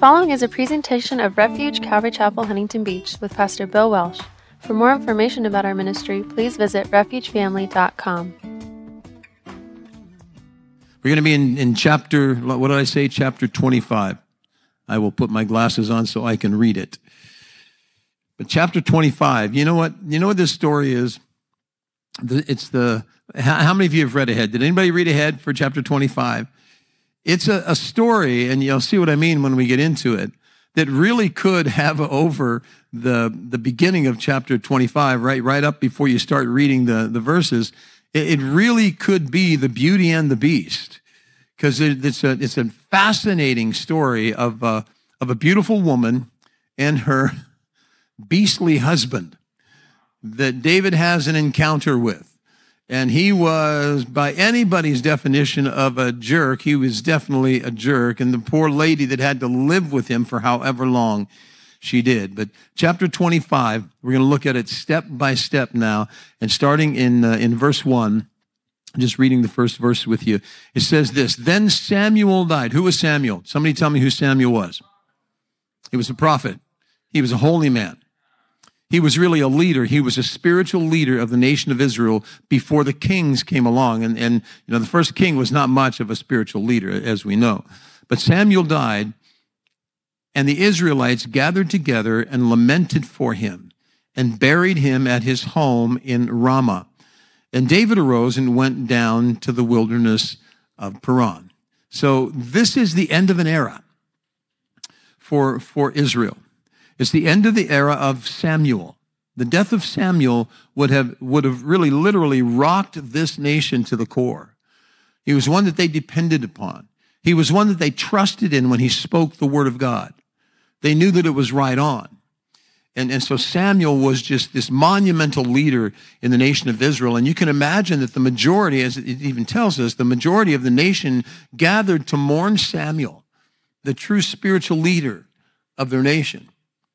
following is a presentation of Refuge Calvary Chapel, Huntington Beach with Pastor Bill Welsh. For more information about our ministry, please visit refugefamily.com. We're going to be in chapter, what did I say? Chapter 25. I will put my glasses on so I can read it. But chapter 25, you know what this story is? How many of you have read ahead? Did anybody read ahead for chapter 25? It's a story, and you'll see what I mean when we get into it, that really could have over the beginning of chapter 25, right up before you start reading the verses. It really could be the Beauty and the Beast, because it's a fascinating story of a beautiful woman and her beastly husband that David has an encounter with. And he was, by anybody's definition of a jerk, he was definitely a jerk. And the poor lady that had to live with him for however long she did. But chapter 25, we're going to look at it step by step now. And starting in verse 1, just reading the first verse with you, it says this: Then Samuel died. Who was Samuel? Somebody tell me who Samuel was. He was a prophet. He was a holy man. He was really a leader. He was a spiritual leader of the nation of Israel before the kings came along. And the first king was not much of a spiritual leader, as we know. But Samuel died, and the Israelites gathered together and lamented for him and buried him at his home in Ramah. And David arose and went down to the wilderness of Paran. So this is the end of an era for Israel. It's the end of the era of Samuel. The death of Samuel would have really literally rocked this nation to the core. He was one that they depended upon. He was one that they trusted in when he spoke the word of God. They knew that it was right on. And so Samuel was just this monumental leader in the nation of Israel. And you can imagine that the majority, as it even tells us, the majority of the nation gathered to mourn Samuel, the true spiritual leader of their nation.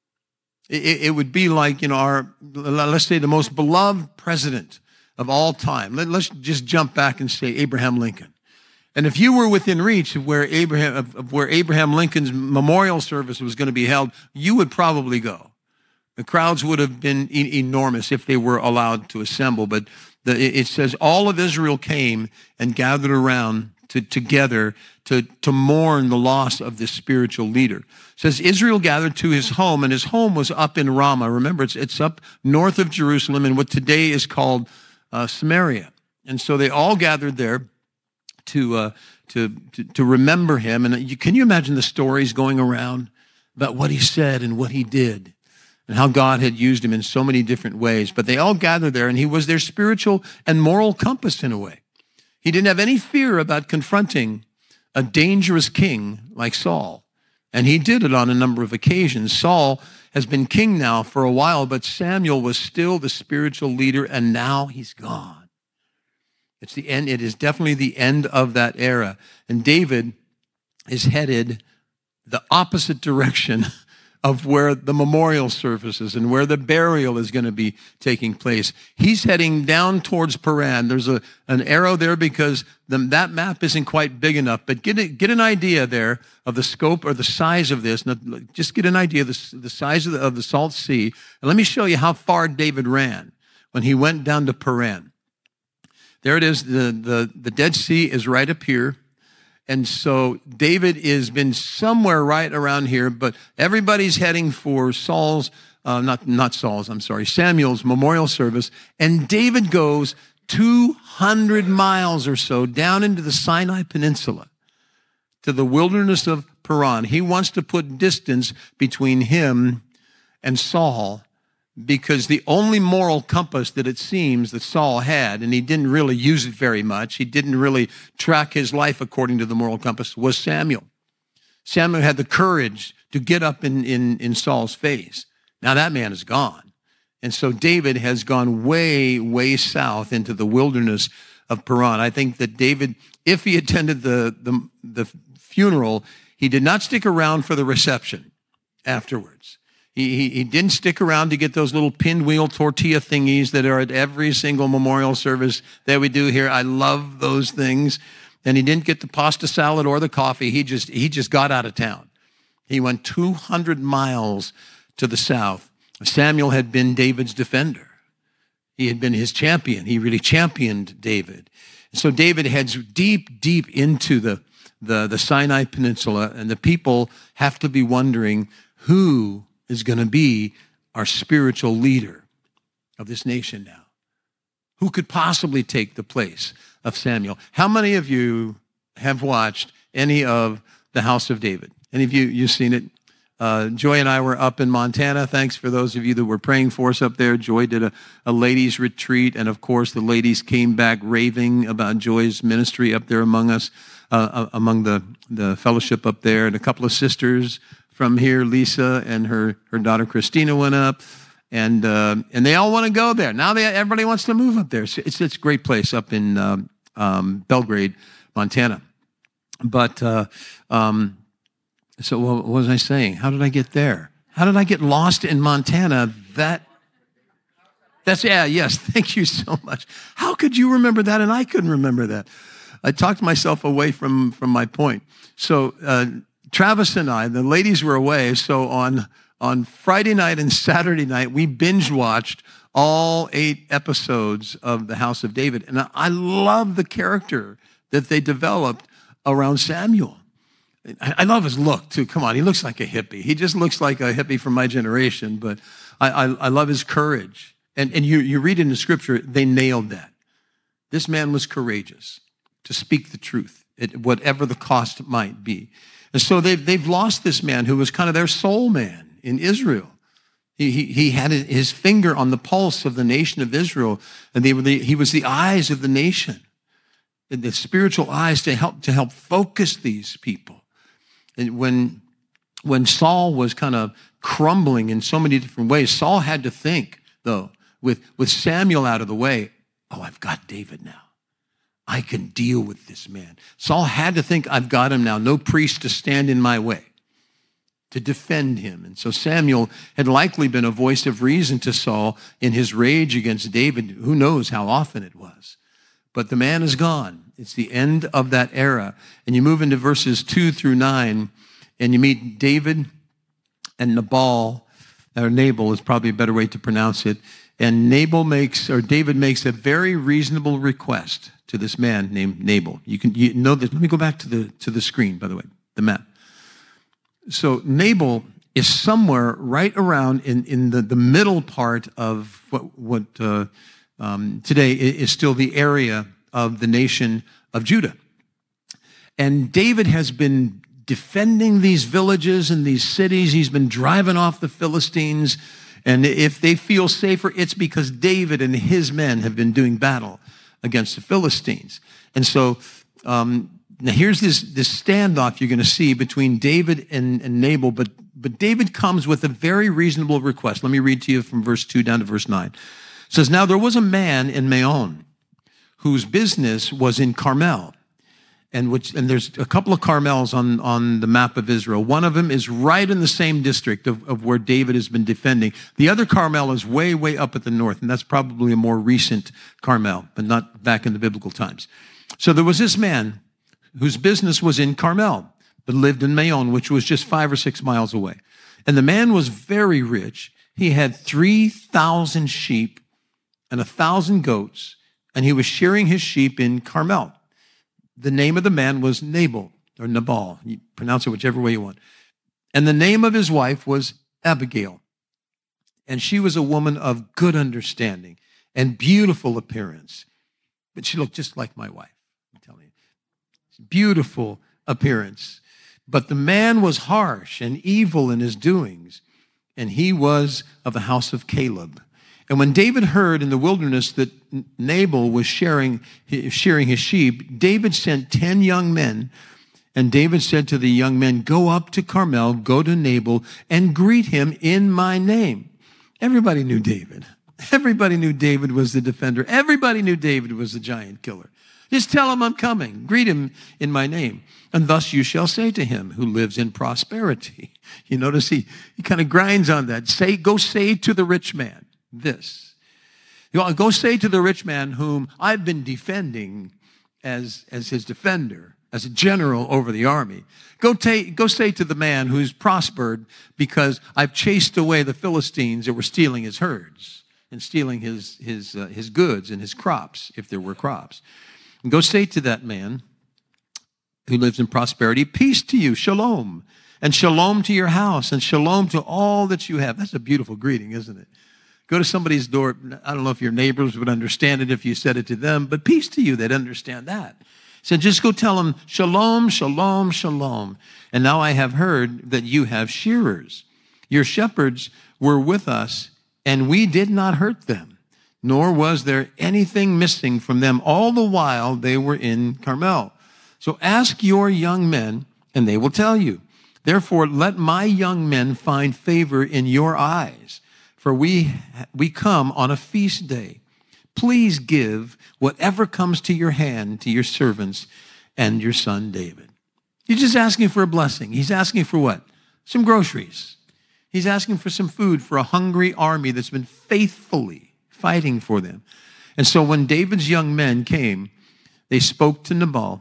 It would be like, let's say the most beloved president of all time. Let's just jump back and say Abraham Lincoln. And if you were within reach of where Abraham Lincoln's memorial service was going to be held, you would probably go. The crowds would have been enormous if they were allowed to assemble. But it says all of Israel came and gathered around together to mourn the loss of this spiritual leader. It says Israel gathered to his home, and his home was up in Ramah. Remember, it's up north of Jerusalem in what today is called Samaria. And so they all gathered there to remember him. And can you imagine the stories going around about what he said and what he did and how God had used him in so many different ways? But they all gathered there, and he was their spiritual and moral compass in a way. He didn't have any fear about confronting a dangerous king like Saul. And he did it on a number of occasions. Saul has been king now for a while, but Samuel was still the spiritual leader, and now he's gone. It's the end. It is definitely the end of that era. And David is headed the opposite direction of where the memorial services and where the burial is going to be taking place. He's heading down towards Paran. There's an arrow there because that map isn't quite big enough, but get an idea there of the scope or the size of this. Now, just get an idea of the size of the Salt Sea. And let me show you how far David ran when he went down to Paran. There it is. The Dead Sea is right up here. And so David has been somewhere right around here, but everybody's heading for Samuel's memorial service. And David goes 200 miles or so down into the Sinai Peninsula to the wilderness of Paran. He wants to put distance between him and Saul, because the only moral compass that it seems that Saul had, and he didn't really use it very much, he didn't really track his life according to the moral compass, was Samuel. Samuel had the courage to get up in Saul's face. Now that man is gone. And so David has gone way, way south into the wilderness of Paran. I think that David, if he attended the funeral, he did not stick around for the reception afterwards. He didn't stick around to get those little pinwheel tortilla thingies that are at every single memorial service that we do here. I love those things. And he didn't get the pasta salad or the coffee. He just got out of town. He went 200 miles to the south. Samuel had been David's defender. He had been his champion. He really championed David. So David heads deep, deep into the Sinai Peninsula, and the people have to be wondering who is going to be our spiritual leader of this nation now. Who could possibly take the place of Samuel? How many of you have watched any of the House of David? Any of you've seen it? Joy and I were up in Montana. Thanks for those of you that were praying for us up there. Joy did a ladies' retreat, and of course the ladies came back raving about Joy's ministry up there among us, among the fellowship up there. And a couple of sisters from here, Lisa and her daughter Christina, went up. And they all want to go there. Now everybody wants to move up there. It's a great place up in Belgrade, Montana. But so what was I saying? How did I get there? How did I get lost in Montana? Yes, thank you so much. How could you remember that and I couldn't remember that? I talked myself away from my point. So Travis and I, the ladies were away, so on Friday night and Saturday night, we binge watched all 8 episodes of The House of David. And I love the character that they developed around Samuel. I love his look, too. Come on, he looks like a hippie. He just looks like a hippie from my generation, but I love his courage. And you read in the scripture, they nailed that. This man was courageous to speak the truth, at whatever the cost might be. And so they've lost this man who was kind of their soul man in Israel. He had his finger on the pulse of the nation of Israel, and he was the eyes of the nation, and the spiritual eyes to help focus these people. And when Saul was kind of crumbling in so many different ways, Saul had to think, though, with Samuel out of the way, oh, I've got David now. I can deal with this man. Saul had to think, I've got him now. No priest to stand in my way to defend him. And so Samuel had likely been a voice of reason to Saul in his rage against David. Who knows how often it was. But the man is gone. It's the end of that era. And you move into verses 2 through 9, and you meet David and Nabal, or Nabal is probably a better way to pronounce it. And David makes a very reasonable request to this man named Nabal. You know this. Let me go back to the screen, by the way, the map. So Nabal is somewhere right around in the middle part of what today is still the area of the nation of Judah. And David has been defending these villages and these cities. He's been driving off the Philistines. And if they feel safer, it's because David and his men have been doing battle against the Philistines. And so now here's this standoff you're going to see between David and Nabal, but David comes with a very reasonable request. Let me read to you from verse 2 down to verse 9. It says, now there was a man in Maon whose business was in Carmel. And there's a couple of Carmels on the map of Israel. One of them is right in the same district of where David has been defending. The other Carmel is way, way up at the north, and that's probably a more recent Carmel, but not back in the biblical times. So there was this man whose business was in Carmel, but lived in Maon, which was just 5 or 6 miles away. And the man was very rich. He had 3,000 sheep and 1,000 goats, and he was shearing his sheep in Carmel. The name of the man was Nabal, or Nabal. You pronounce it whichever way you want. And the name of his wife was Abigail. And she was a woman of good understanding and beautiful appearance. But she looked just like my wife, I'm telling you. Beautiful appearance. But the man was harsh and evil in his doings, and he was of the house of Caleb. And when David heard in the wilderness that Nabal was shearing his sheep, David sent 10 young men. And David said to the young men, go up to Carmel, go to Nabal, and greet him in my name. Everybody knew David. Everybody knew David was the defender. Everybody knew David was the giant killer. Just tell him I'm coming. Greet him in my name. And thus you shall say to him who lives in prosperity. You notice he kind of grinds on that. Go say to the rich man this. Go say to the rich man whom I've been defending as his defender. as a general over the army. Go say to the man who's prospered because I've chased away the Philistines that were stealing his herds and stealing his goods and his crops, if there were crops. And go say to that man who lives in prosperity, peace to you, shalom, and shalom to your house, and shalom to all that you have. That's a beautiful greeting, isn't it? Go to somebody's door. I don't know if your neighbors would understand it if you said it to them, but peace to you, they'd understand that. So just go tell them, shalom, shalom, shalom. And now I have heard that you have shearers. Your shepherds were with us, and we did not hurt them, nor was there anything missing from them all the while they were in Carmel. So ask your young men, and they will tell you. Therefore, let my young men find favor in your eyes, for we come on a feast day. Please give whatever comes to your hand to your servants and your son David. You're just asking for a blessing. He's asking for what? Some groceries. He's asking for some food for a hungry army that's been faithfully fighting for them. And so when David's young men came, they spoke to Nabal.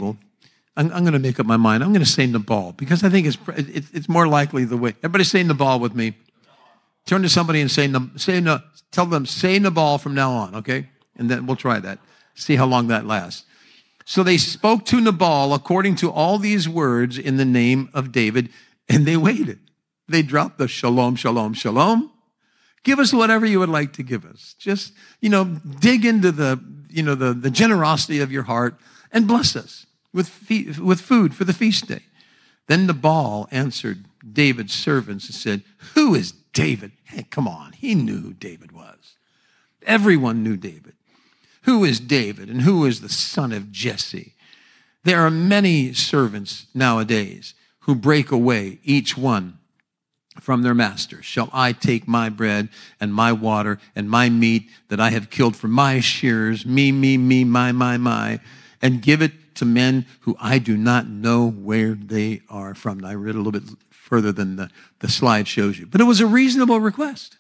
I'm going to make up my mind. I'm going to say Nabal because I think it's more likely the way. Everybody say Nabal with me. Turn to somebody and tell them, say Nabal from now on, okay? And then we'll try that. See how long that lasts. So they spoke to Nabal according to all these words in the name of David, and they waited. They dropped the shalom, shalom, shalom. Give us whatever you would like to give us. Just, dig into the generosity of your heart and bless us with food for the feast day. Then Nabal answered David's servants and said, who is David? Hey, come on. He knew who David was. Everyone knew David. Who is David and who is the son of Jesse? There are many servants nowadays who break away, each one from their master. Shall I take my bread and my water and my meat that I have killed for my shearers, me, my, and give it to men who I do not know where they are from? And I read a little bit further than the slide shows you. But it was a reasonable request.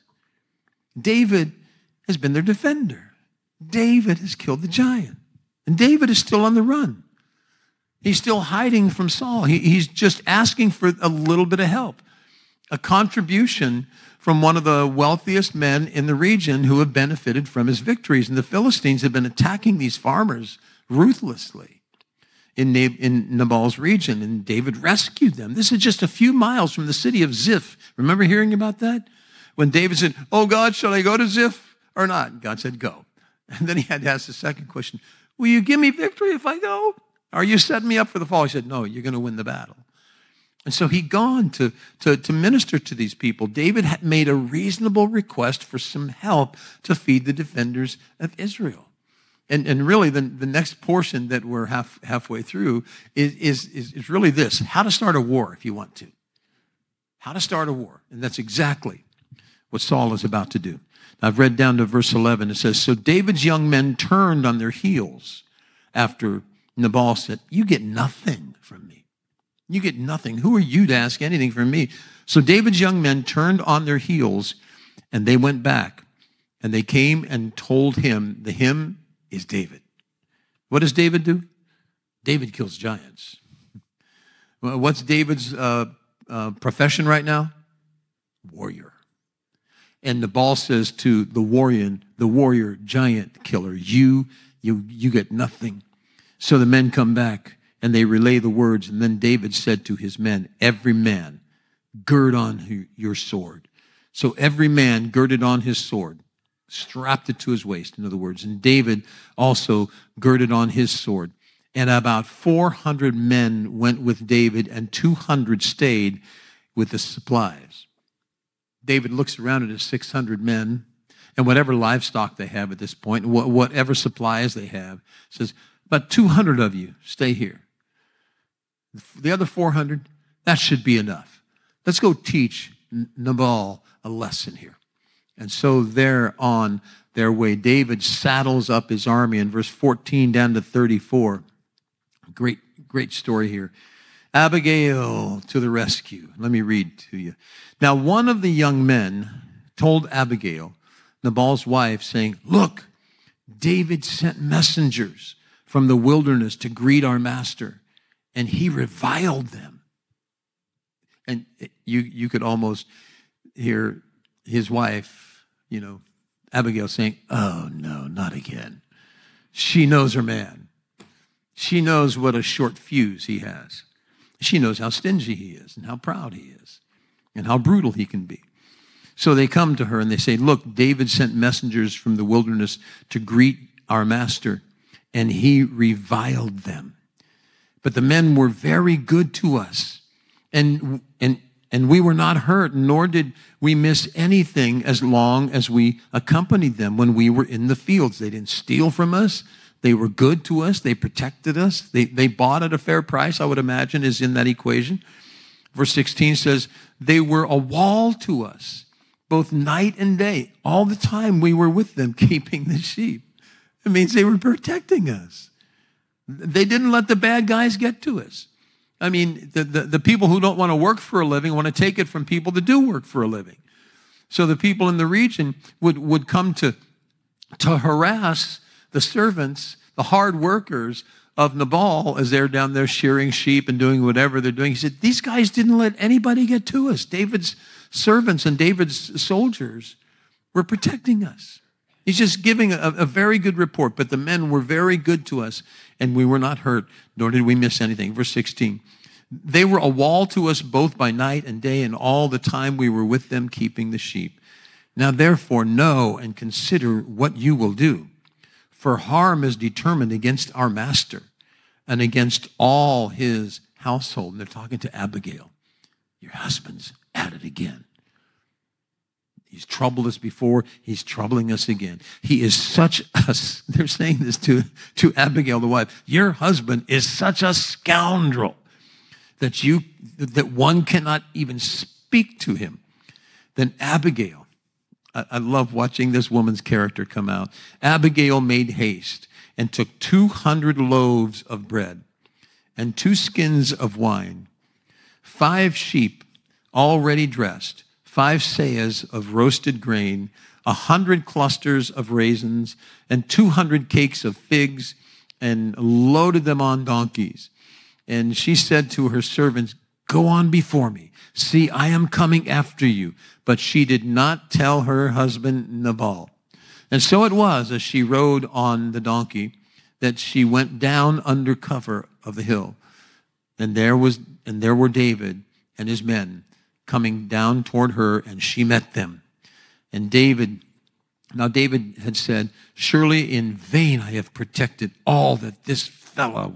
David has been their defender. David has killed the giant. And David is still on the run. He's still hiding from Saul. He's just asking for a little bit of help. A contribution from one of the wealthiest men in the region who have benefited from his victories. And the Philistines have been attacking these farmers ruthlessly in Nabal's region, and David rescued them. This is just a few miles from the city of Ziph. Remember hearing about that? When David said, oh God, shall I go to Ziph or not? God said, go. And then he had to ask the second question, will you give me victory if I go? Are you setting me up for the fall? He said, no, you're going to win the battle. And so he'd gone to minister to these people. David had made a reasonable request for some help to feed the defenders of Israel. And really, the next portion that we're halfway through is really this: how to start a war if you want to. How to start a war. And that's exactly what Saul is about to do. I've read down to verse 11. It says, so David's young men turned on their heels after Nabal said, you get nothing from me. You get nothing. Who are you to ask anything from me? So David's young men turned on their heels, and they went back. And they came and told him, the hymn is David. What does David do? David kills giants. What's David's profession right now? Warrior. And Nabal says to the warrior giant killer, you get nothing. So the men come back and they relay the words. And then David said to his men, every man gird on your sword. So every man girded on his sword, strapped it to his waist, in other words. And David also girded on his sword. And about 400 men went with David, and 200 stayed with the supplies. David looks around at his 600 men, and whatever livestock they have at this point, whatever supplies they have, says, about 200 of you stay here. The other 400, that should be enough. Let's go teach Nabal a lesson here. And so they're on their way. David saddles up his army in verse 14 down to 34. Great story here. Abigail to the rescue. Let me read to you. Now, one of the young men told Abigail, Nabal's wife, saying, look, David sent messengers from the wilderness to greet our master. and he reviled them. And you could almost hear his wife, Abigail saying, "Oh, no, not again." She knows her man. She knows what a short fuse he has. She knows how stingy he is and how proud he is and how brutal he can be. So they come to her and they say, "Look, David sent messengers from the wilderness to greet our master, and he reviled them. But the men were very good to us, and we were not hurt, nor did we miss anything as long as we accompanied them when we were in the fields. They didn't steal from us. They were good to us. They protected us. They bought at a fair price, I would imagine, is in that equation." Verse 16 says, "They were a wall to us, both night and day. All the time we were with them, keeping the sheep." It means they were protecting us. They didn't let the bad guys get to us. I mean, the people who don't want to work for a living want to take it from people that do work for a living. So the people in the region would come to harass the servants, the hard workers of Nabal as they're down there shearing sheep and doing whatever they're doing. He said, "These guys didn't let anybody get to us. David's servants and David's soldiers were protecting us." He's just giving a very good report, but the men were very good to us, and we were not hurt, nor did we miss anything. Verse 16, "They were a wall to us both by night and day, and all the time we were with them keeping the sheep. Now therefore know and consider what you will do, for harm is determined against our master and against all his household." And they're talking to Abigail. "Your husband's at it again. He's troubled us before. He's troubling us again. He is such a," they're saying this to Abigail, the wife, "Your husband is such a scoundrel that one cannot even speak to him." Then Abigail, I love watching this woman's character come out. Abigail made haste and took 200 loaves of bread and 2 skins of wine, 5 sheep already dressed, 5 seahs of roasted grain, 100 clusters of raisins, and 200 cakes of figs, and loaded them on donkeys. And she said to her servants, "Go on before me. See, I am coming after you." But she did not tell her husband Nabal. And so it was, as she rode on the donkey, that she went down under cover of the hill. And there were David and his men coming down toward her, and she met them. And David had said, "Surely in vain I have protected all that this fellow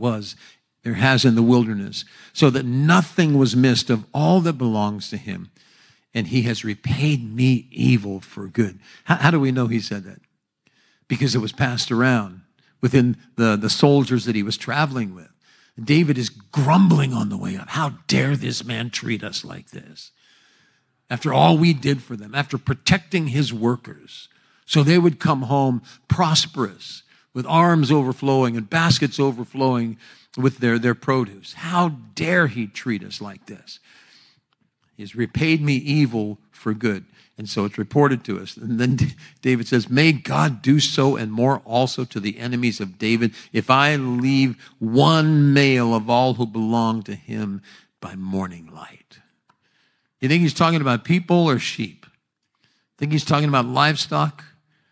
has in the wilderness, so that nothing was missed of all that belongs to him. And he has repaid me evil for good." How do we know he said that? Because it was passed around within the soldiers that he was traveling with. David is grumbling on the way up. "How dare this man treat us like this? After all we did for them, after protecting his workers, so they would come home prosperous, with arms overflowing and baskets overflowing with their produce. How dare he treat us like this? He's repaid me evil for good." And so it's reported to us. And then David says, "May God do so and more also to the enemies of David, if I leave one male of all who belong to him by morning light." You think he's talking about people or sheep? Think he's talking about livestock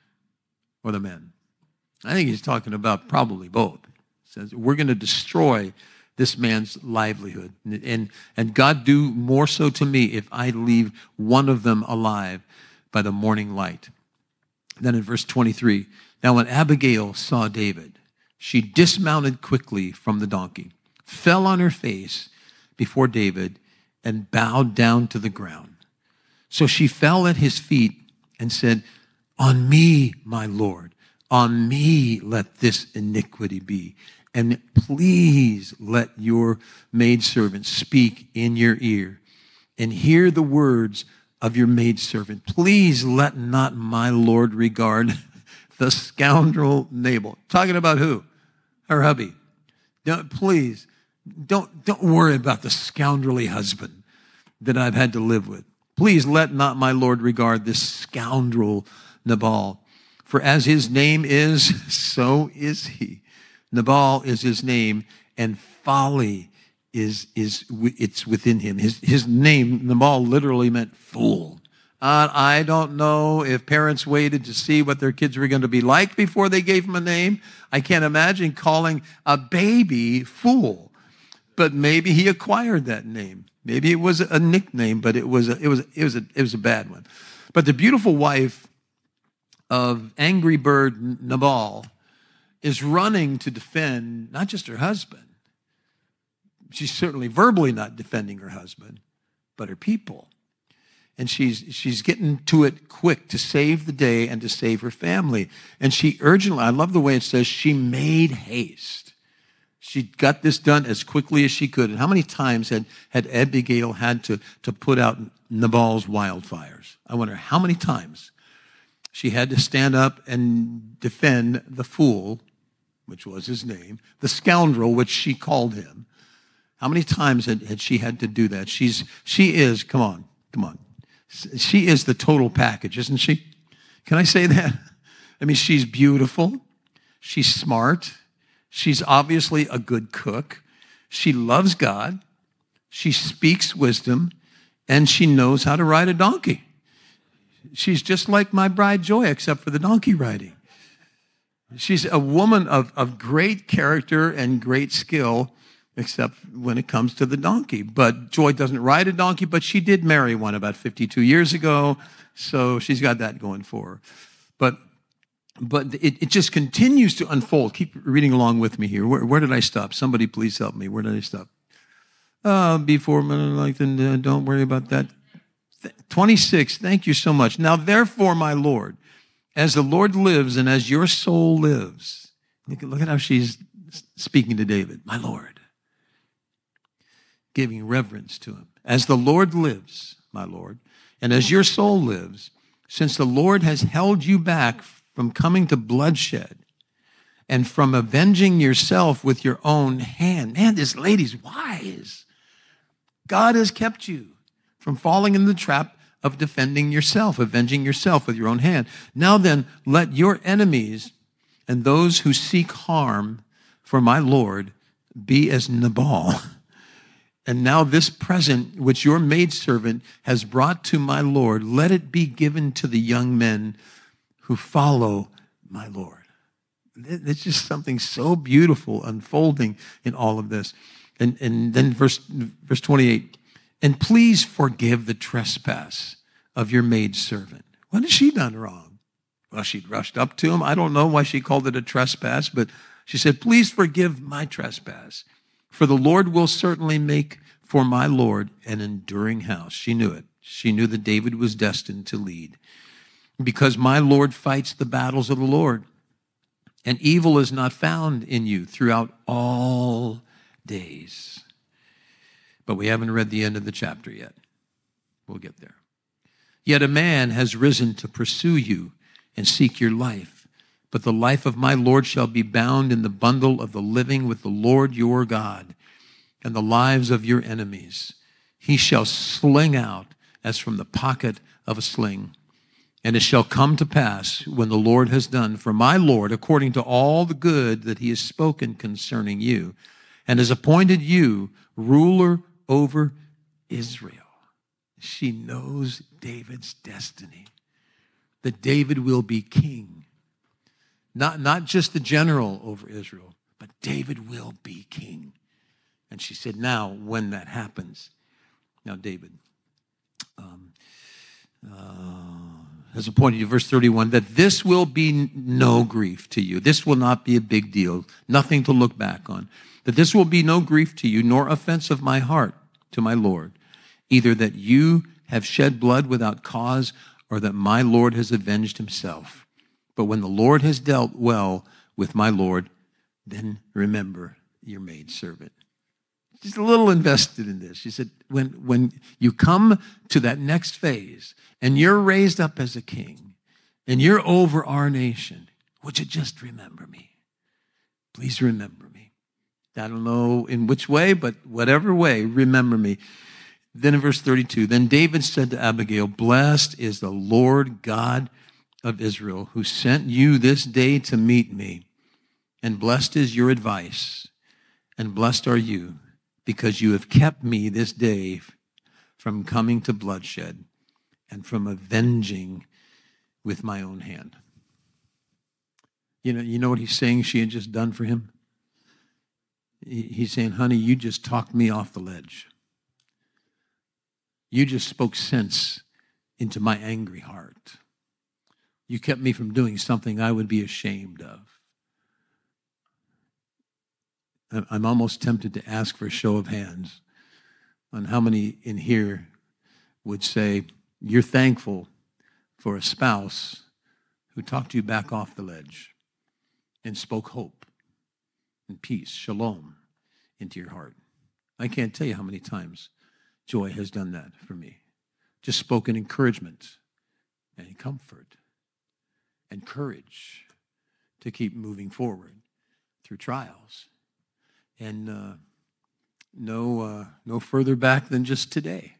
or the men? I think he's talking about probably both. He says, we're going to destroy this man's livelihood. And God do more so to me if I leave one of them alive by the morning light. Then in verse 23, "Now when Abigail saw David, she dismounted quickly from the donkey, fell on her face before David, and bowed down to the ground. So she fell at his feet and said, 'On me, my Lord, on me let this iniquity be. And please let your maidservant speak in your ear and hear the words of your maidservant. Please let not my Lord regard the scoundrel Nabal.'" Talking about who? Her hubby. Please, don't worry about the scoundrelly husband that I've had to live with. "Please let not my Lord regard this scoundrel Nabal. For as his name is, so is he. Nabal is his name, and folly it's within him. His name, Nabal, literally meant fool. I don't know if parents waited to see what their kids were going to be like before they gave him a name. I can't imagine calling a baby fool, but maybe he acquired that name. Maybe it was a nickname, but it was a bad one. But the beautiful wife of Angry Bird Nabal is running to defend not just her husband. She's certainly verbally not defending her husband, but her people. And she's getting to it quick to save the day and to save her family. And she urgently, I love the way it says, she made haste. She got this done as quickly as she could. And how many times had Abigail had to put out Nabal's wildfires? I wonder how many times she had to stand up and defend the fool, which was his name, the scoundrel, which she called him. How many times had she had to do that? She is, come on. She is the total package, isn't she? Can I say that? I mean, she's beautiful. She's smart. She's obviously a good cook. She loves God. She speaks wisdom, and she knows how to ride a donkey. She's just like my bride Joy, except for the donkey riding. She's a woman of great character and great skill, except when it comes to the donkey. But Joy doesn't ride a donkey, but she did marry one about 52 years ago, so she's got that going for her. But it just continues to unfold. Keep reading along with me here. Where did I stop? Somebody please help me. Where did I stop? Before, don't worry about that. 26, thank you so much. Now, therefore, my Lord, as the Lord lives and as your soul lives, look at how she's speaking to David, my Lord, giving reverence to him. As the Lord lives, my Lord, and as your soul lives, since the Lord has held you back from coming to bloodshed and from avenging yourself with your own hand. Man, this lady's wise. God has kept you from falling in the trap of defending yourself, avenging yourself with your own hand. Now then, let your enemies and those who seek harm for my Lord be as Nabal. And now this present which your maidservant has brought to my Lord, let it be given to the young men who follow my Lord. It's just something so beautiful unfolding in all of this. And then verse 28, and please forgive the trespass of your maidservant. What has she done wrong? Well, she'd rushed up to him. I don't know why she called it a trespass, but she said, please forgive my trespass. For the Lord will certainly make for my Lord an enduring house. She knew it. She knew that David was destined to lead. Because my Lord fights the battles of the Lord, and evil is not found in you throughout all days. But we haven't read the end of the chapter yet. We'll get there. Yet a man has risen to pursue you and seek your life. But the life of my Lord shall be bound in the bundle of the living with the Lord your God, and the lives of your enemies he shall sling out as from the pocket of a sling. And it shall come to pass, when the Lord has done for my Lord according to all the good that he has spoken concerning you, and has appointed you ruler over Israel. She knows David's destiny, that David will be king. Not just the general over Israel, but David will be king. And she said, now, when that happens, now David has appointed you, verse 31, that this will be no grief to you. This will not be a big deal, nothing to look back on. That this will be no grief to you, nor offense of my heart to my Lord, either that you have shed blood without cause, or that my Lord has avenged himself. But when the Lord has dealt well with my Lord, then remember your maidservant. She's a little invested in this. She said, when you come to that next phase and you're raised up as a king and you're over our nation, would you just remember me? Please remember me. I don't know in which way, but whatever way, remember me. Then in verse 32, then David said to Abigail, blessed is the Lord God of Israel, who sent you this day to meet me. And blessed is your advice, and blessed are you, because you have kept me this day from coming to bloodshed and from avenging with my own hand. You know what he's saying she had just done for him? He's saying, honey, you just talked me off the ledge. You just spoke sense into my angry heart. You kept me from doing something I would be ashamed of. I'm almost tempted to ask for a show of hands on how many in here would say you're thankful for a spouse who talked you back off the ledge and spoke hope and peace, shalom, into your heart. I can't tell you how many times Joy has done that for me. Just spoken encouragement and comfort and courage to keep moving forward through trials. And no further back than just today,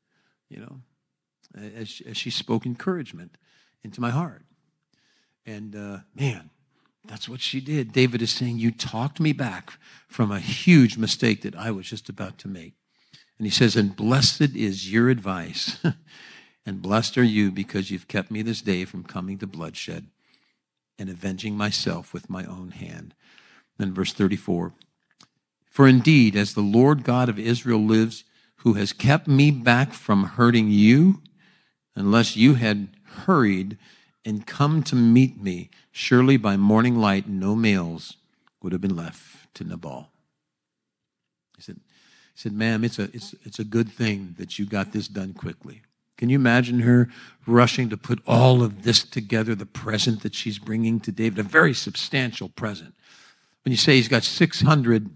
as she spoke encouragement into my heart. And man, that's what she did. David is saying, you talked me back from a huge mistake that I was just about to make. And he says, and blessed is your advice, and blessed are you because you've kept me this day from coming to bloodshed and avenging myself with my own hand. Then verse 34, for indeed, as the Lord God of Israel lives, who has kept me back from hurting you, unless you had hurried and come to meet me, surely by morning light no males would have been left to Nabal. He said, ma'am, it's a good thing that you got this done quickly. Can you imagine her rushing to put all of this together, the present that she's bringing to David, a very substantial present. When you say he's got 600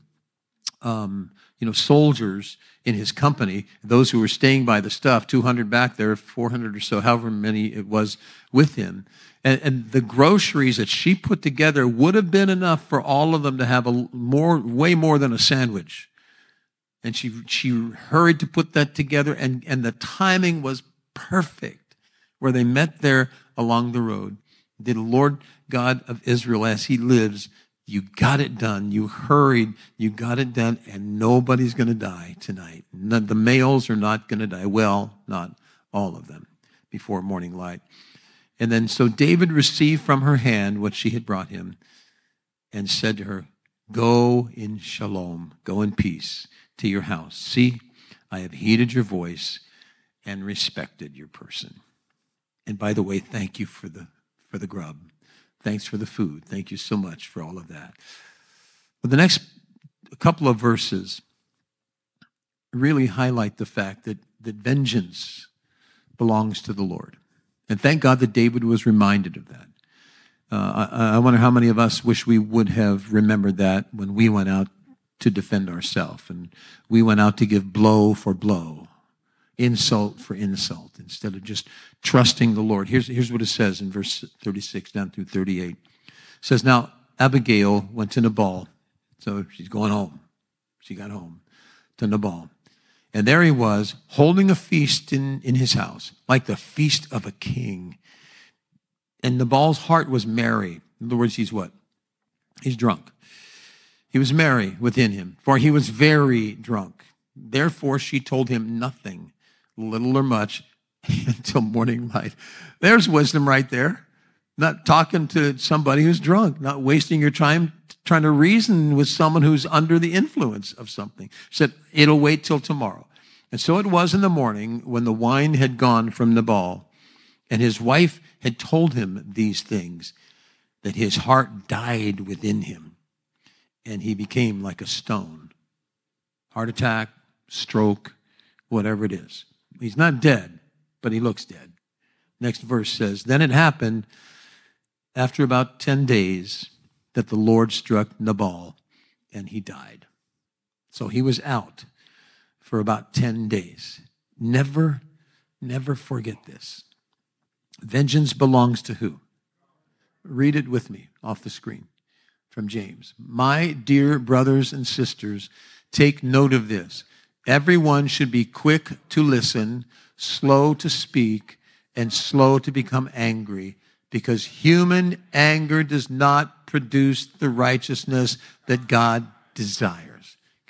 soldiers in his company, those who were staying by the stuff, 200 back there, 400 or so, however many it was with him. And the groceries that she put together would have been enough for all of them to have way more than a sandwich. And she hurried to put that together, and the timing was perfect, where they met there along the road. The Lord God of Israel, as he lives, you got it done. You hurried. You got it done, and nobody's going to die tonight. The males are not going to die. Well, not all of them before morning light. And then so David received from her hand what she had brought him and said to her, go in shalom, go in peace to your house. See, I have heeded your voice and respected your person. And by the way, thank you for the grub. Thanks for the food. Thank you so much for all of that. But the next couple of verses really highlight the fact that vengeance belongs to the Lord. And thank God that David was reminded of that. I wonder how many of us wish we would have remembered that when we went out to defend ourselves and we went out to give blow for blow, insult for insult, instead of just trusting the Lord. Here's what it says in verse 36 down through 38. It says, now Abigail went to Nabal. So she's going home. She got home to Nabal. And there he was, holding a feast in his house, like the feast of a king. And Nabal's heart was merry. In other words, he's what? He's drunk. He was merry within him, for he was very drunk. Therefore she told him nothing, little or much, until morning light. There's wisdom right there. Not talking to somebody who's drunk, not wasting your time trying to reason with someone who's under the influence of something. She said, it'll wait till tomorrow. And so it was in the morning when the wine had gone from Nabal, and his wife had told him these things, that his heart died within him, and he became like a stone. Heart attack, stroke, whatever it is. He's not dead, but he looks dead. Next verse says, then it happened after about 10 days that the Lord struck Nabal, and he died. So he was out for about 10 days. Never forget this. Vengeance belongs to who? Read it with me off the screen from James. My dear brothers and sisters, take note of this. Everyone should be quick to listen, slow to speak, and slow to become angry, because human anger does not produce the righteousness that God desires.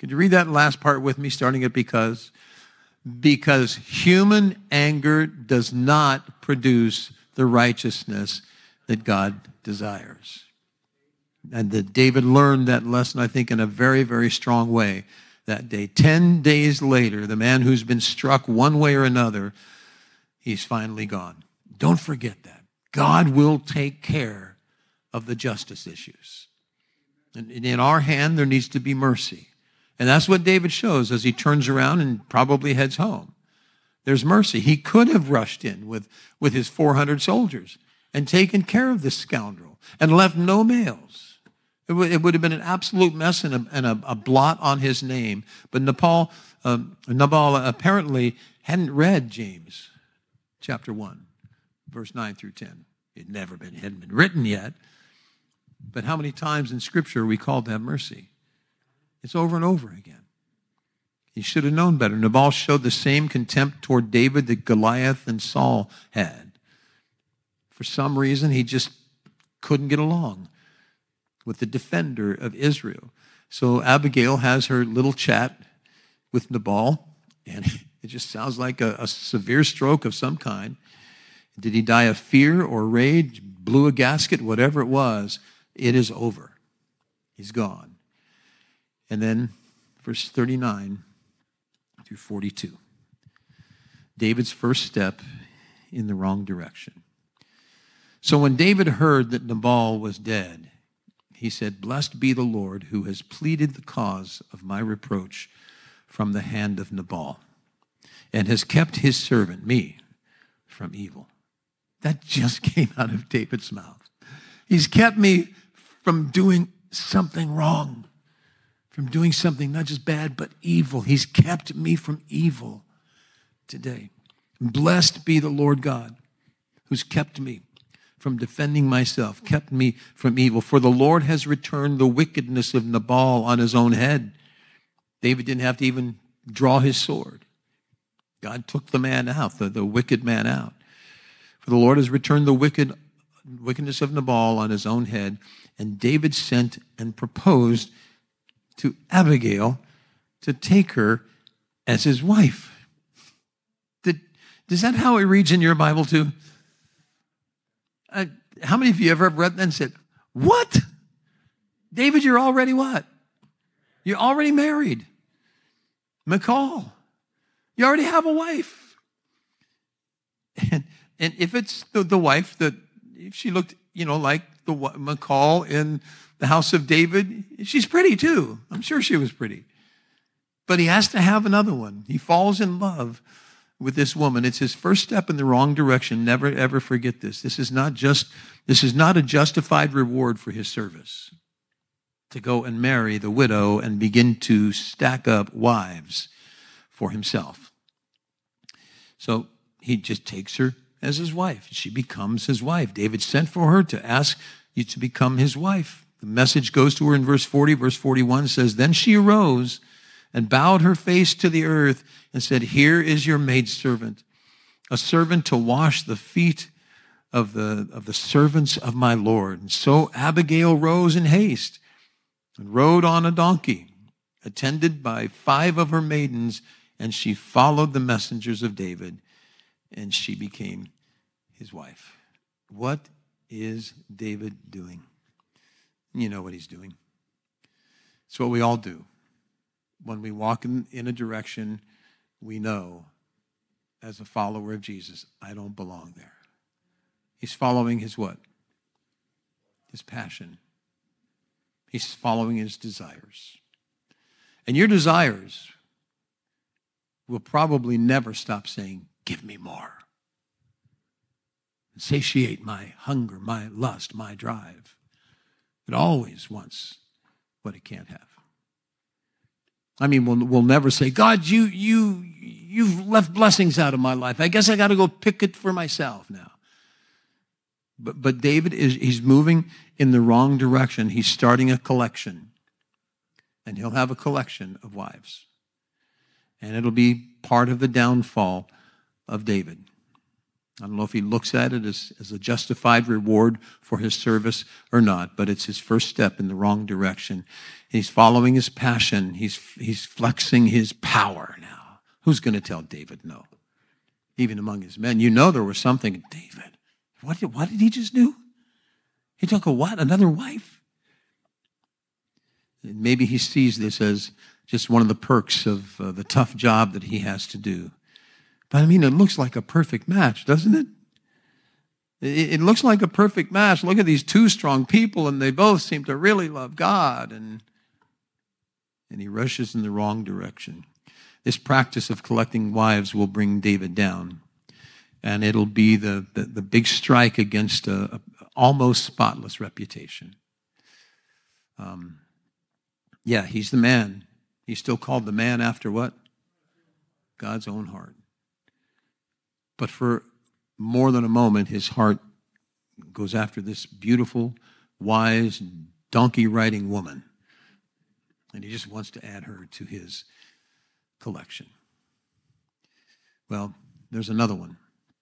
Could you read that last part with me, starting at because? Because human anger does not produce the righteousness that God desires. And that David learned that lesson, I think, in a very, very strong way that day. 10 days later, the man who's been struck one way or another, he's finally gone. Don't forget that. God will take care of the justice issues. And in our hand, there needs to be mercy. And that's what David shows as he turns around and probably heads home. There's mercy. He could have rushed in with his 400 soldiers and taken care of this scoundrel and left no males. It would have been an absolute mess and a blot on his name. But Nabal apparently hadn't read James chapter 1, verse 9 through 10. It hadn't been written yet. But how many times in Scripture are we called to have mercy? It's over and over again. He should have known better. Nabal showed the same contempt toward David that Goliath and Saul had. For some reason, he just couldn't get along with the defender of Israel. So Abigail has her little chat with Nabal, and it just sounds like a severe stroke of some kind. Did he die of fear or rage, blew a gasket, whatever it was? It is over. He's gone. And then verse 39 through 42. David's first step in the wrong direction. So when David heard that Nabal was dead, he said, "Blessed be the Lord who has pleaded the cause of my reproach from the hand of Nabal and has kept his servant, me, from evil." That just came out of David's mouth. He's kept me from doing something wrong, from doing something not just bad, but evil. He's kept me from evil today. Blessed be the Lord God who's kept me from defending myself, kept me from evil. For the Lord has returned the wickedness of Nabal on his own head. David didn't have to even draw his sword. God took the man out, the wicked man out. For the Lord has returned the wickedness of Nabal on his own head. And David sent and proposed to Abigail to take her as his wife. Is that how it reads in your Bible too? How many of you ever read that and said, "What? David, you're already what? You're already married. Michal, you already have a wife." And if it's the wife that, if she looked, like the Michal in the house of David, she's pretty too. I'm sure she was pretty. But he has to have another one. He falls in love with this woman. It's his first step in the wrong direction. Never, ever forget this. This is not a justified reward for his service, to go and marry the widow and begin to stack up wives for himself. So he just takes her as his wife. She becomes his wife. David sent for her to ask you to become his wife. The message goes to her in verse 40. Verse 41 says, "Then she arose and bowed her face to the earth and said, 'Here is your maidservant, a servant to wash the feet of the servants of my Lord.' And so Abigail rose in haste and rode on a donkey, attended by 5 of her maidens, and she followed the messengers of David, and she became his wife." What is David doing? You know what he's doing. It's what we all do. When we walk in a direction, we know, as a follower of Jesus, I don't belong there. He's following his what? His passion. He's following his desires. And your desires will probably never stop saying, "Give me more." Satiate my hunger, my lust, my drive. It always wants what it can't have. I mean, we'll never say, "God, you've left blessings out of my life. I guess I got to go pick it for myself now." But David he's moving in the wrong direction. He's starting a collection, and he'll have a collection of wives, and it'll be part of the downfall of David. I don't know if he looks at it as a justified reward for his service or not, but it's his first step in the wrong direction. He's following his passion. He's flexing his power now. Who's going to tell David no? Even among his men. You know there was something. David, what did he just do? He took a what? Another wife? And maybe he sees this as just one of the perks of the tough job that he has to do. But I mean, it looks like a perfect match, doesn't it? It looks like a perfect match. Look at these two strong people, and they both seem to really love God. And he rushes in the wrong direction. This practice of collecting wives will bring David down. And it'll be the big strike against a almost spotless reputation. Yeah, he's the man. He's still called the man after what? God's own heart. But for more than a moment, his heart goes after this beautiful, wise, donkey-riding woman. And he just wants to add her to his collection. Well, there's another one.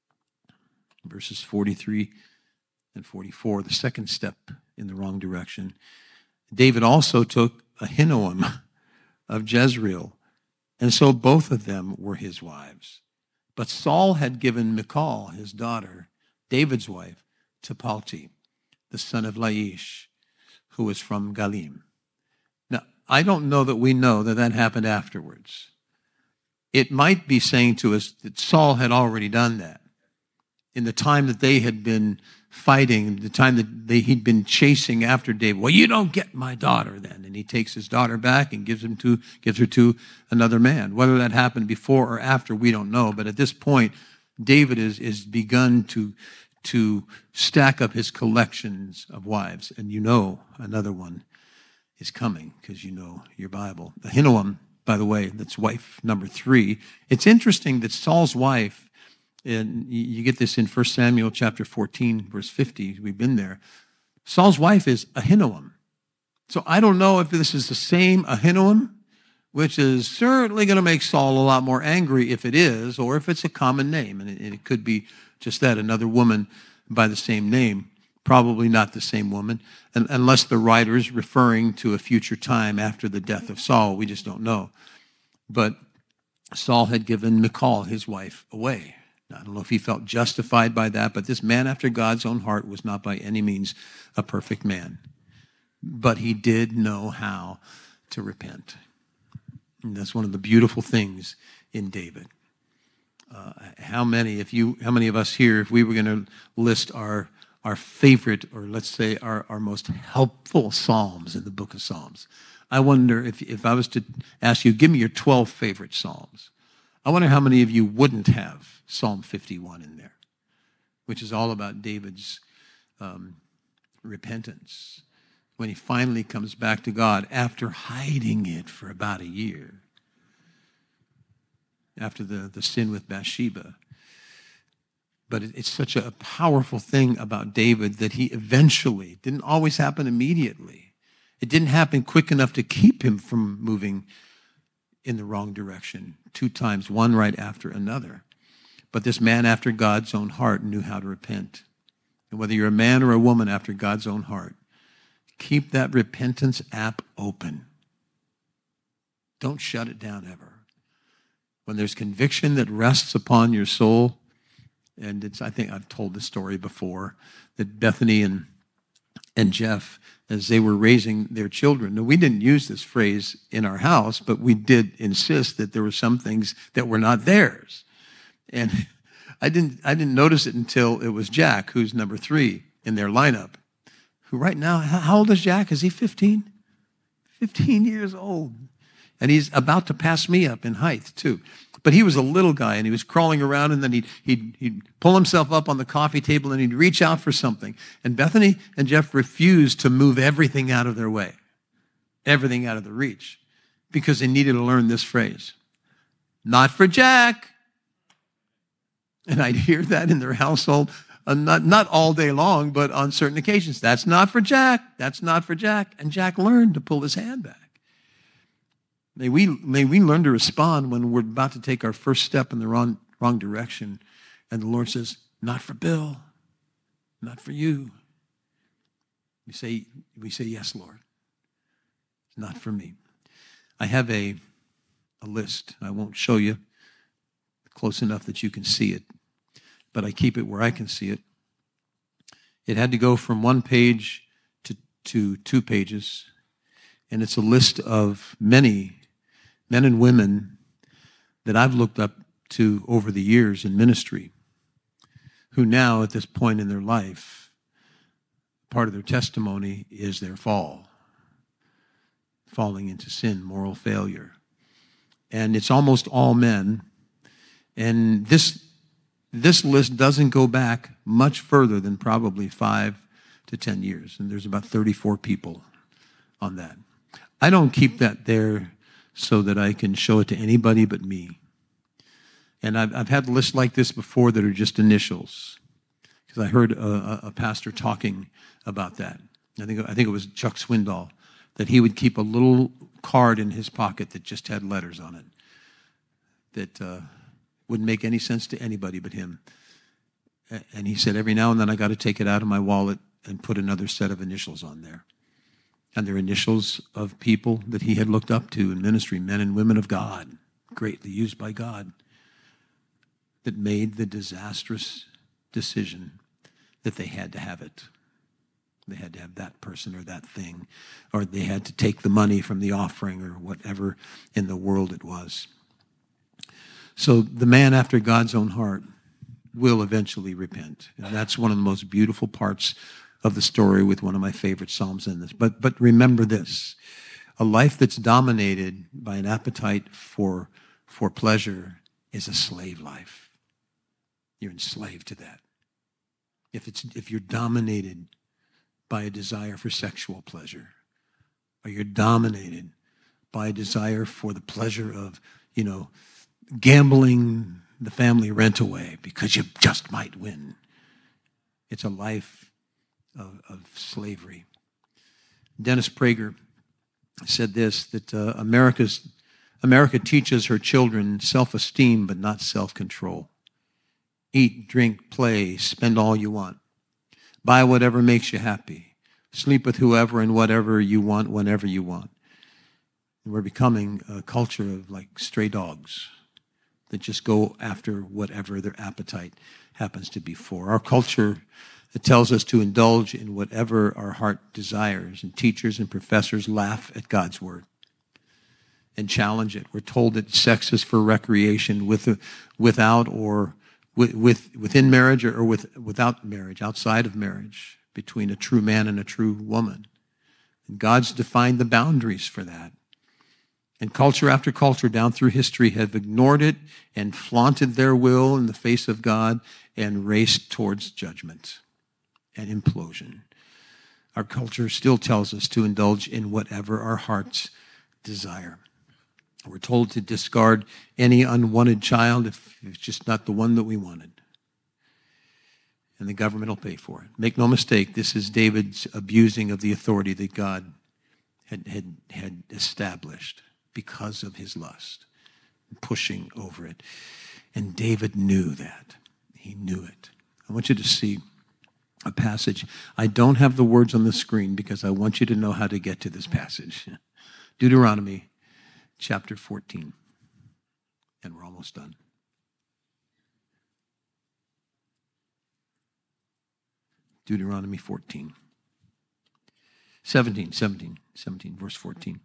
Verses 43 and 44, the second step in the wrong direction. David also took Ahinoam of Jezreel, and so both of them were his wives. But Saul had given Michal, his daughter, David's wife, to Palti, the son of Laish, who was from Galim. Now, I don't know that we know that that happened afterwards. It might be saying to us that Saul had already done that. In the time that they had been fighting, the time that he'd been chasing after David. Well, you don't get my daughter then. And he takes his daughter back and gives her to another man. Whether that happened before or after, we don't know. But at this point, David is begun to stack up his collections of wives. And you know another one is coming because you know your Bible. Ahinoam, by the way, that's wife number 3. It's interesting that Saul's wife, and you get this in 1 Samuel chapter 14, verse 50. We've been there. Saul's wife is Ahinoam. So I don't know if this is the same Ahinoam, which is certainly going to make Saul a lot more angry if it is, or if it's a common name. And it could be just that, another woman by the same name. Probably not the same woman, unless the writer is referring to a future time after the death of Saul. We just don't know. But Saul had given Michal, his wife, away. I don't know if he felt justified by that, but this man after God's own heart was not by any means a perfect man. But he did know how to repent. And that's one of the beautiful things in David. How many of us here, if we were going to list our favorite, or let's say our most helpful Psalms in the book of Psalms, I wonder if I was to ask you, give me your 12 favorite Psalms. I wonder how many of you wouldn't have Psalm 51 in there, which is all about David's repentance when he finally comes back to God after hiding it for about a year, after the sin with Bathsheba. But it's such a powerful thing about David that he eventually, didn't always happen immediately. It didn't happen quick enough to keep him from moving in the wrong direction 2 times, one right after another. But this man after God's own heart knew how to repent. And whether you're a man or a woman after God's own heart, keep that repentance app open. Don't shut it down ever. When there's conviction that rests upon your soul, and I think I've told this story before, that Bethany and Jeff, as they were raising their children. Now, we didn't use this phrase in our house, but we did insist that there were some things that were not theirs. And I didn't notice it until it was Jack, who's number 3 in their lineup, who right now, how old is Jack? Is he 15? 15 years old. And he's about to pass me up in height, too. But he was a little guy, and he was crawling around, and then he'd pull himself up on the coffee table, and he'd reach out for something. And Bethany and Jeff refused to move everything out of their way, everything out of the reach, because they needed to learn this phrase, not for Jack. And I'd hear that in their household, not all day long, but on certain occasions. That's not for Jack. That's not for Jack. And Jack learned to pull his hand back. May we learn to respond when we're about to take our first step in the wrong direction, and the Lord says, Not for Bill. Not for you. We say, yes, Lord. It's not for me. I have a list. I won't show you close enough that you can see it, but I keep it where I can see it. It had to go from 1 page to 2 pages, and it's a list of many men and women that I've looked up to over the years in ministry, who now at this point in their life, part of their testimony is their falling into sin, moral failure. And it's almost all men. And this list doesn't go back much further than probably 5 to 10 years. And there's about 34 people on that. I don't keep that there so that I can show it to anybody but me. And I've had lists like this before that are just initials. Because I heard a pastor talking about that. I think it was Chuck Swindoll, that he would keep a little card in his pocket that just had letters on it that wouldn't make any sense to anybody but him. And he said, every now and then I got to take it out of my wallet and put another set of initials on there. And they're initials of people that he had looked up to in ministry, men and women of God, greatly used by God, that made the disastrous decision that they had to have it. They had to have that person or that thing, or they had to take the money from the offering or whatever in the world it was. So the man after God's own heart will eventually repent. And that's one of the most beautiful parts of the story with one of my favorite Psalms in this. But remember this, a life that's dominated by an appetite for pleasure is a slave life. You're enslaved to that. If you're dominated by a desire for sexual pleasure, or you're dominated by a desire for the pleasure of, gambling the family rent away because you just might win. It's a life of slavery. Dennis Prager said this, that America teaches her children self-esteem but not self-control. Eat, drink, play, spend all you want. Buy whatever makes you happy. Sleep with whoever and whatever you want, whenever you want. And we're becoming a culture of like stray dogs that just go after whatever their appetite happens to be for. Our culture, it tells us to indulge in whatever our heart desires, and teachers and professors laugh at God's word and challenge it. We're told that sex is for recreation without or within marriage or without marriage, outside of marriage, between a true man and a true woman. And God's defined the boundaries for that. And culture after culture down through history have ignored it and flaunted their will in the face of God and raced towards judgment and implosion. Our culture still tells us to indulge in whatever our hearts desire. We're told to discard any unwanted child if it's just not the one that we wanted. And the government will pay for it. Make no mistake, this is David's abusing of the authority that God had established because of his lust, pushing over it. And David knew that. He knew it. I want you to see a passage. I don't have the words on the screen because I want you to know how to get to this passage. Deuteronomy chapter 14. And we're almost done. Deuteronomy 14. 17, verse 14.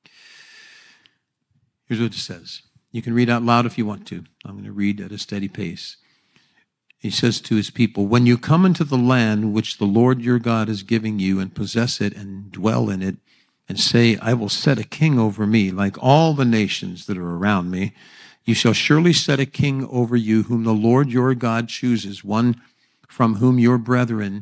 Here's what it says. You can read out loud if you want to. I'm going to read at a steady pace. He says to his people, when you come into the land which the Lord your God is giving you and possess it and dwell in it, and say, I will set a king over me like all the nations that are around me, you shall surely set a king over you whom the Lord your God chooses, one from among your brethren,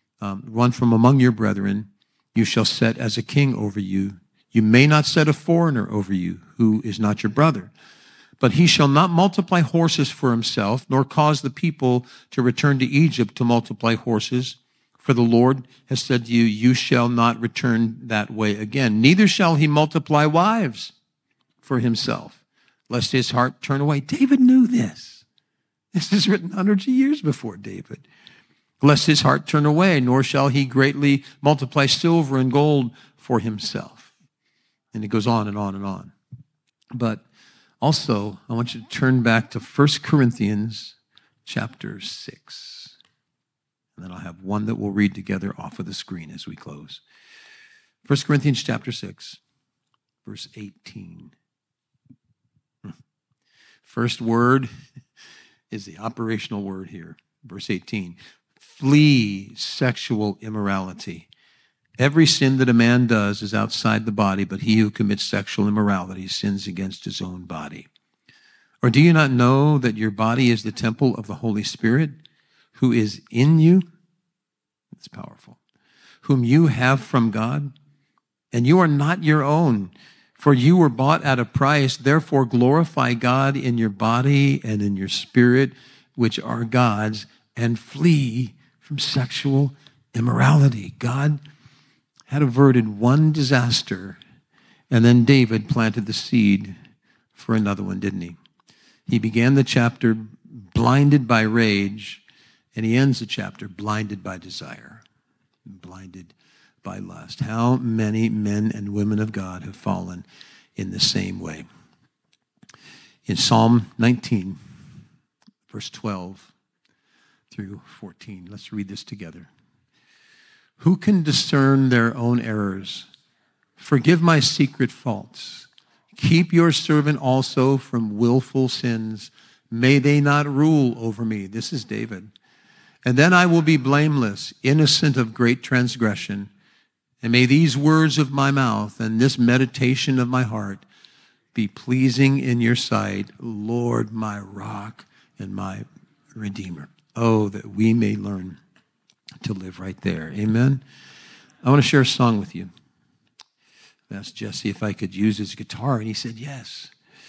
you shall set as a king over you. You may not set a foreigner over you who is not your brother. But he shall not multiply horses for himself, nor cause the people to return to Egypt to multiply horses. For the Lord has said to you, you shall not return that way again. Neither shall he multiply wives for himself, lest his heart turn away. David knew this. This is written hundreds of years before David. Lest his heart turn away, nor shall he greatly multiply silver and gold for himself. And it goes on and on and on. But also, I want you to turn back to 1 Corinthians chapter 6. And then I'll have one that we'll read together off of the screen as we close. 1 Corinthians chapter 6, verse 18. First word is the operational word here. Verse 18. Flee sexual immorality. Every sin that a man does is outside the body, but he who commits sexual immorality sins against his own body. Or do you not know that your body is the temple of the Holy Spirit, who is in you? That's powerful. Whom you have from God, and you are not your own, for you were bought at a price. Therefore glorify God in your body and in your spirit, which are God's, and flee from sexual immorality. God had averted one disaster, and then David planted the seed for another one, didn't he? He began the chapter blinded by rage, and he ends the chapter blinded by desire, blinded by lust. How many men and women of God have fallen in the same way? In Psalm 19, verse 12 through 14, let's read this together. Who can discern their own errors? Forgive my secret faults. Keep your servant also from willful sins. May they not rule over me. This is David. And then I will be blameless, innocent of great transgression. And may these words of my mouth and this meditation of my heart be pleasing in your sight, Lord, my rock and my redeemer. Oh, that we may learn to live right there. Amen. I want to share a song with you. I asked Jesse if I could use his guitar, and he said yes.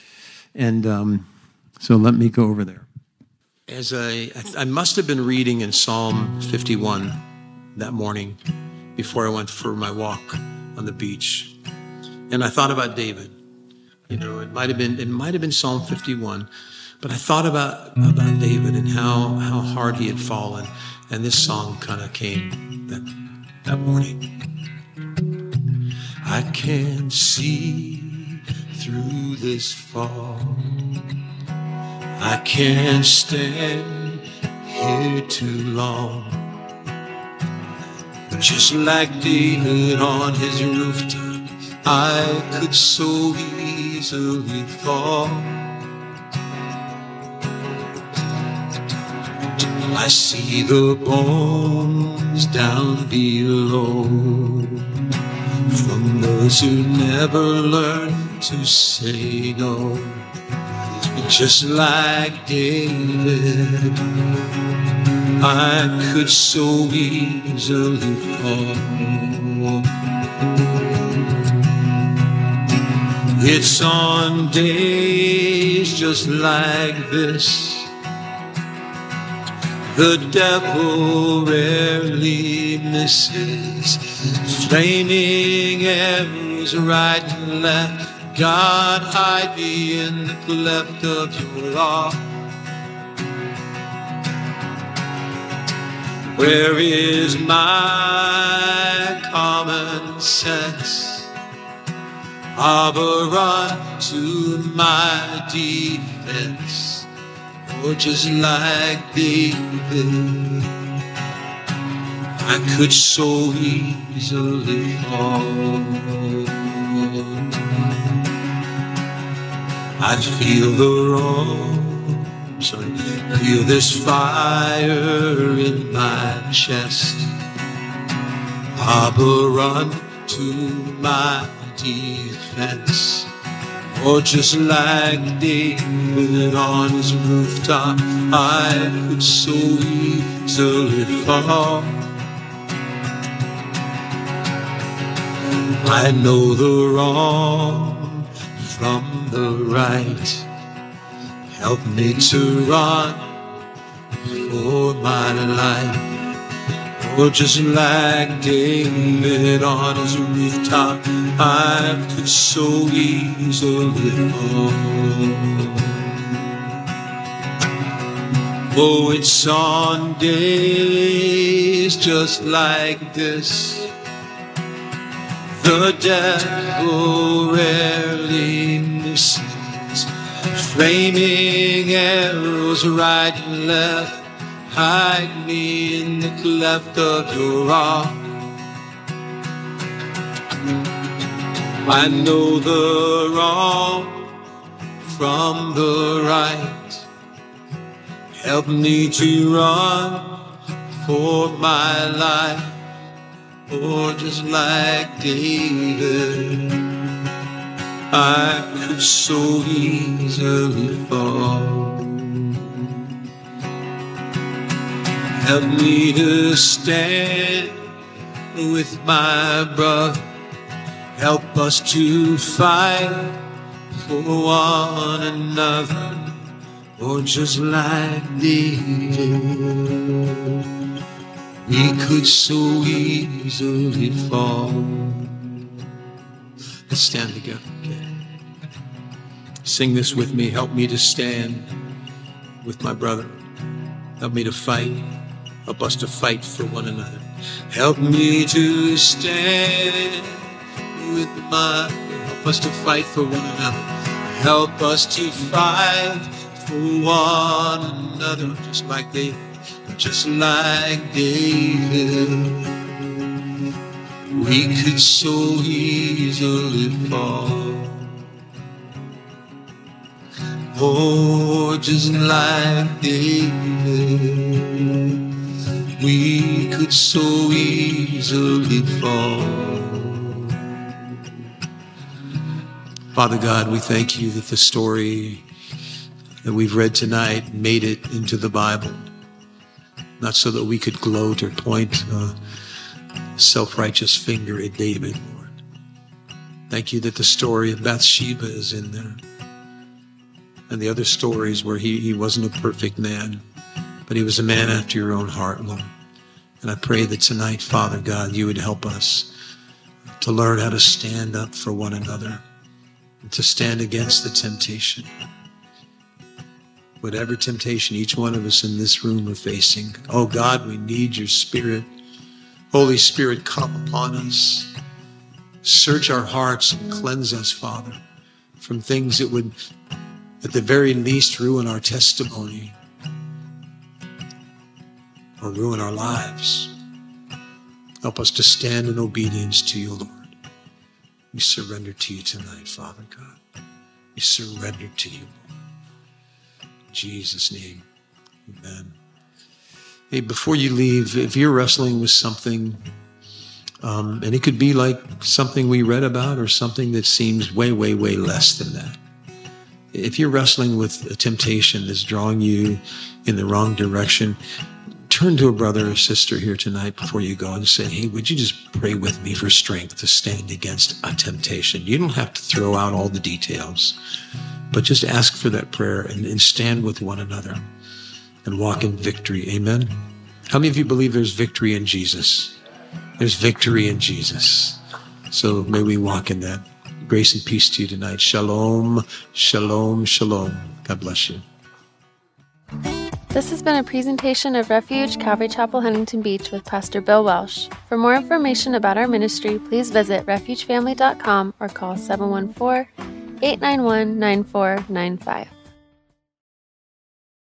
And so let me go over there. As I must have been reading in Psalm 51 that morning before I went for my walk on the beach, and I thought about David. You know, it might have been Psalm 51, but I thought about David and how hard he had fallen. And this song kind of came that morning. I can see through this fog. I can't stand here too long. Just like David on his rooftop, I could so easily fall. I see the bones down below from those who never learned to say no. Just like David, I could so easily fall. It's on days just like this the devil rarely misses, flaming arrows right and left. God, hide me in the cleft of your law. Where is my common sense? Abba, run to my defense. Or just like David, I could so easily fall. I feel feel this fire in my chest. Abba, run to my defense. Or just like David on his rooftop, I could so easily fall. I know the wrong from the right. Help me to run for my life. Or just like David on his rooftop, I could so easily fall. Oh, it's on days just like this the devil rarely misses. Flaming arrows right and left, hide me in the cleft of your arm. I know the wrong from the right. Help me to run for my life. Or just like David, I could so easily fall. Help me to stand with my brother. Help us to fight for one another. Or just like David, we could so easily fall. Let's stand together. Okay. Sing this with me. Help me to stand with my brother. Help me to fight. Help us to fight for one another. Help me to stand with my. Help us to fight for one another. Help us to fight for one another. Just like David. Just like David, we could so easily fall. Oh, just like David, we could so easily fall. Father God, we thank you that the story that we've read tonight made it into the Bible. Not so that we could gloat or point a self-righteous finger at David, Lord. Thank you that the story of Bathsheba is in there. And the other stories where he wasn't a perfect man, but he was a man after your own heart, Lord. And I pray that tonight, Father God, you would help us to learn how to stand up for one another and to stand against the temptation. Whatever temptation each one of us in this room are facing, oh God, we need your Spirit. Holy Spirit, come upon us. Search our hearts and cleanse us, Father, from things that would, at the very least, ruin our testimony or ruin our lives. Help us to stand in obedience to you, Lord. We surrender to you tonight, Father God. We surrender to you, Lord. In Jesus' name, amen. Hey, before you leave, if you're wrestling with something, and it could be like something we read about or something that seems way, way, way less than that. If you're wrestling with a temptation that's drawing you in the wrong direction, turn to a brother or sister here tonight before you go and say, hey, would you just pray with me for strength to stand against a temptation? You don't have to throw out all the details, but just ask for that prayer and stand with one another and walk in victory. Amen. How many of you believe there's victory in Jesus? There's victory in Jesus. So may we walk in that. Grace and peace to you tonight. Shalom, shalom, shalom. God bless you. This has been a presentation of Refuge Calvary Chapel, Huntington Beach with Pastor Bill Welsh. For more information about our ministry, please visit refugefamily.com or call 714-891-9495.